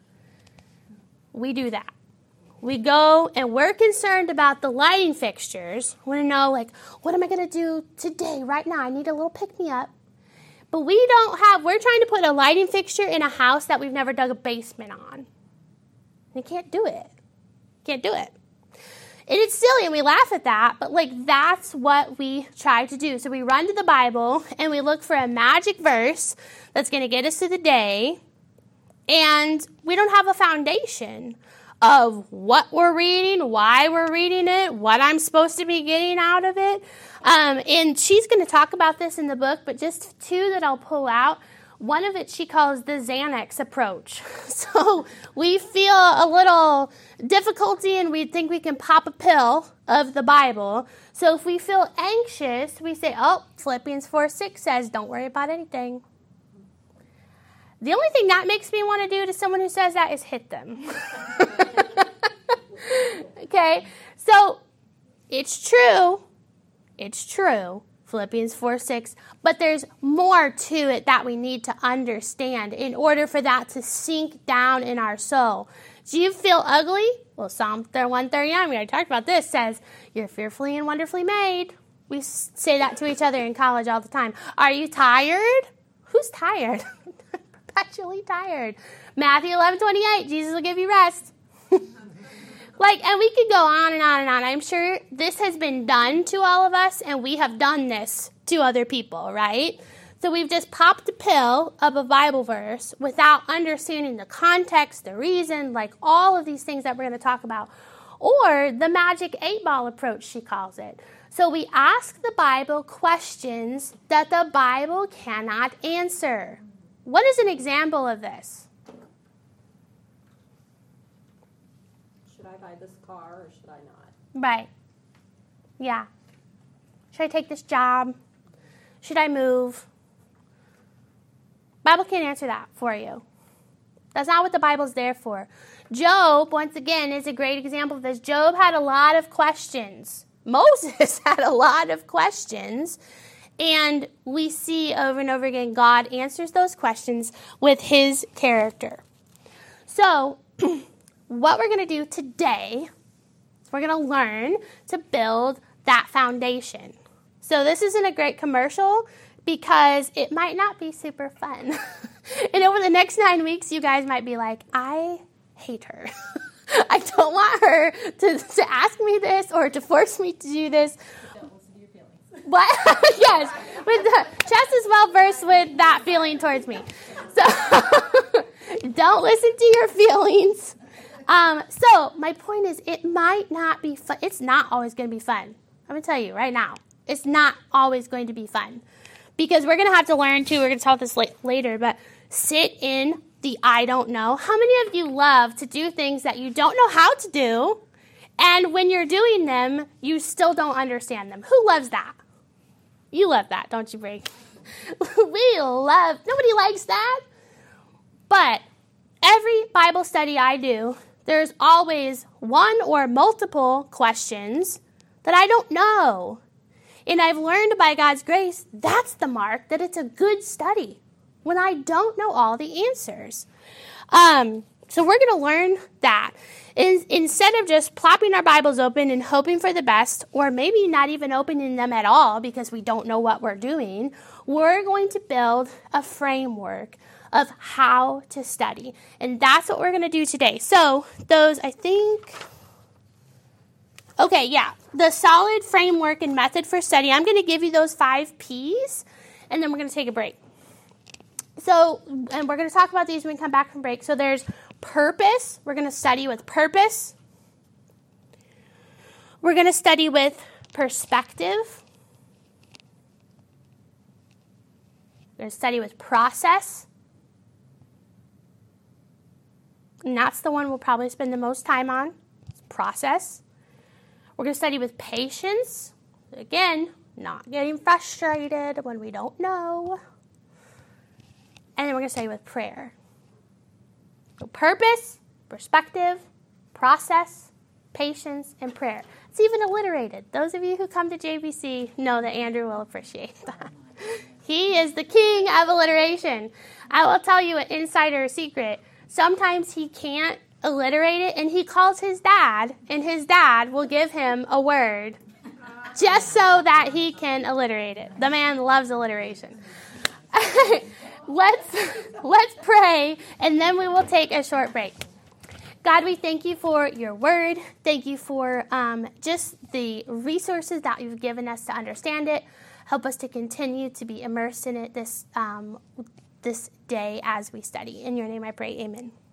We do that. We go and we're concerned about the lighting fixtures. We want to know, like, what am I going to do today, right now? I need a little pick-me-up. But we don't have, we're trying to put a lighting fixture in a house that we've never dug a basement on. You can't do it. Can't do it. And it's silly, and we laugh at that, but, like, that's what we try to do. So we run to the Bible, and we look for a magic verse that's going to get us through the day, and we don't have a foundation of what we're reading, why we're reading it, what I'm supposed to be getting out of it. Um, and she's going to talk about this in the book, but just two that I'll pull out. One of it she calls the Xanax approach. So we feel a little difficulty and we think we can pop a pill of the Bible. So if we feel anxious, we say, oh, Philippians four six says, don't worry about anything. The only thing that makes me want to do to someone who says that is hit them. Okay, so It's true. It's true. Philippians four six. But there's more to it that we need to understand in order for that to sink down in our soul. Do you feel ugly? Well, Psalm one thirty-nine, we already talked about this, says, you're fearfully and wonderfully made. We say that to each other in college all the time. Are you tired? Who's tired? Perpetually tired. Matthew eleven twenty-eight, Jesus will give you rest. Like, and we could go on and on and on. I'm sure this has been done to all of us, and we have done this to other people, right? So we've just popped a pill of a Bible verse without understanding the context, the reason, like all of these things that we're going to talk about. Or the magic eight ball approach, she calls it. So we ask the Bible questions that the Bible cannot answer. What is an example of this? Should I buy this car or should I not? Right. Yeah. Should I take this job? Should I move? Bible can't answer that for you. That's not what the Bible's there for. Job, once again, is a great example of this. Job had a lot of questions. Moses had a lot of questions. And we see over and over again, God answers those questions with his character. So, what we're going to do today is we're going to learn to build that foundation. So this isn't a great commercial because it might not be super fun. And over the next nine weeks, you guys might be like, I hate her. I don't want her to, to ask me this or to force me to do this. Don't listen to your feelings. What? Yes. With the, Chess is well versed with that feeling towards me. So don't listen to your feelings. Um, so my point is, it might not be fun. It's not always going to be fun. I'm going to tell you right now. It's not always going to be fun. Because we're going to have to learn, too, we're going to talk this later, but sit in the I don't know. How many of you love to do things that you don't know how to do, and when you're doing them, you still don't understand them? Who loves that? You love that, don't you, Brie? We love, nobody likes that. But every Bible study I do, there's always one or multiple questions that I don't know. And I've learned by God's grace, that's the mark that it's a good study, when I don't know all the answers. Um, so we're going to learn that. In, instead of just plopping our Bibles open and hoping for the best, or maybe not even opening them at all because we don't know what we're doing, we're going to build a framework of how to study. And that's what we're going to do today. So those, I think... Okay, yeah, the solid framework and method for study. I'm going to give you those five P's, and then we're going to take a break. So, and we're going to talk about these when we come back from break. So there's purpose. We're going to study with purpose. We're going to study with perspective. We're going to study with process. And that's the one we'll probably spend the most time on, process. We're going to study with patience. Again, not getting frustrated when we don't know. And then we're going to study with prayer. So purpose, perspective, process, patience, and prayer. It's even alliterated. Those of you who come to J B C know that Andrew will appreciate that. He is the king of alliteration. I will tell you an insider secret. Sometimes he can't alliterate it, and he calls his dad, and his dad will give him a word just so that he can alliterate it. The man loves alliteration. let's let's pray, and then we will take a short break. God, we thank you for your word. Thank you for um, just the resources that you've given us to understand it. Help us to continue to be immersed in it this um, this day as we study. In your name I pray, amen.